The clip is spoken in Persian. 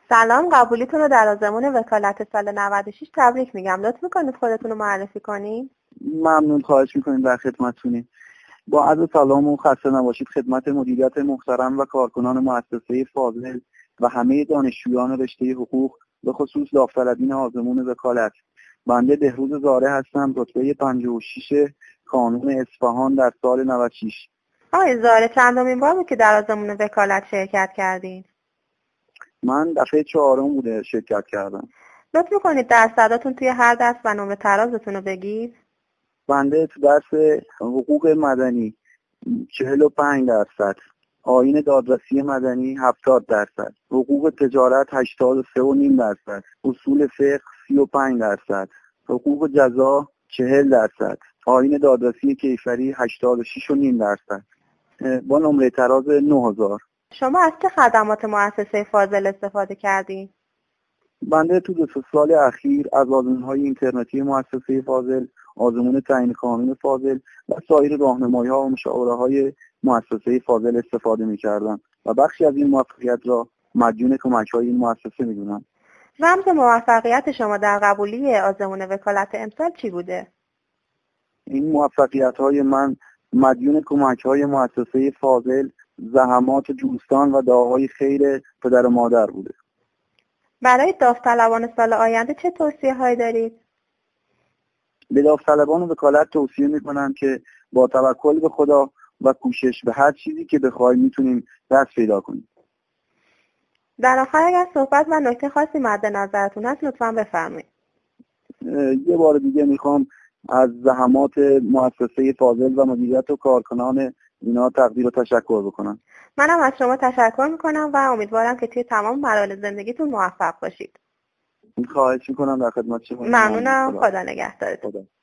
سلام، قبولیتون رو در آزمون وکالت سال 96 تبریک میگم. لطف میکنید خودتون رو معرفی کنین؟ ممنون، خواهش میکنیم، در خدمتتونیم. با عرض سلام و خسته نباشید خدمت مدیریت محترم و کارکنان مؤسسه فاضل و همه دانشجویان رشته حقوق، به خصوص داوطلبین آزمون وکالت. بنده بهروز زاره هستم، رتبه 56 کانون اصفهان در سال 96. آقای زاره، چندمین بار بود که در آزمون وکالت شرکت کردین؟ من دفعه 4 بوده شرکت کردم. لطف میکنید درصداتون توی هر دست و نمره ترازتون رو بگید؟ بنده تو درس حقوق مدنی 45%، آیین دادرسی مدنی 70%، حقوق تجارت 83.5%، اصول فقه 35%، حقوق جزا 40%، آیین دادرسی کیفری 86.5%، با نمره تراز 9000. شما از چه خدمات مؤسسه فاضل استفاده کردین؟ بنده تو 2 سال اخیر از آزمون‌های اینترنتی مؤسسه فاضل، آزمون تعیین کانون فاضل و سایر راهنمایی‌ها و مشاوره‌های مؤسسه فاضل استفاده می‌کردم و بخشی از این موفقیت را مدیون کمک‌های این مؤسسه می‌دونم. رمز موفقیت شما در قبولی آزمون وکالت امسال چی بوده؟ این موفقیت‌های من مدیون کمک‌های مؤسسه فاضل، زحمات دوستان و دعاهای خیر پدر و مادر بوده. برای داوطلبان سال آینده چه توصیه‌هایی دارید؟ به داوطلبان وکالت توصیه می‌کنم که با توکل به خدا و کوشش به هر چیزی که بخواید میتونیم دست پیدا کنیم. در آخر اگر صحبت و نکته خاصی مد نظرتون هست لطفاً بفرمایید. یه بار دیگه میخوام از زحمات مؤسسه فاضل و مدیریت و کارکنان اینا تقدیر و تشکر بکنم. منم از شما تشکر میکنم و امیدوارم که توی تمام مراحل زندگیتون موفق باشید. خواهش میکنم، در خدمت شما. ممنونم. خدا نگهدارتون.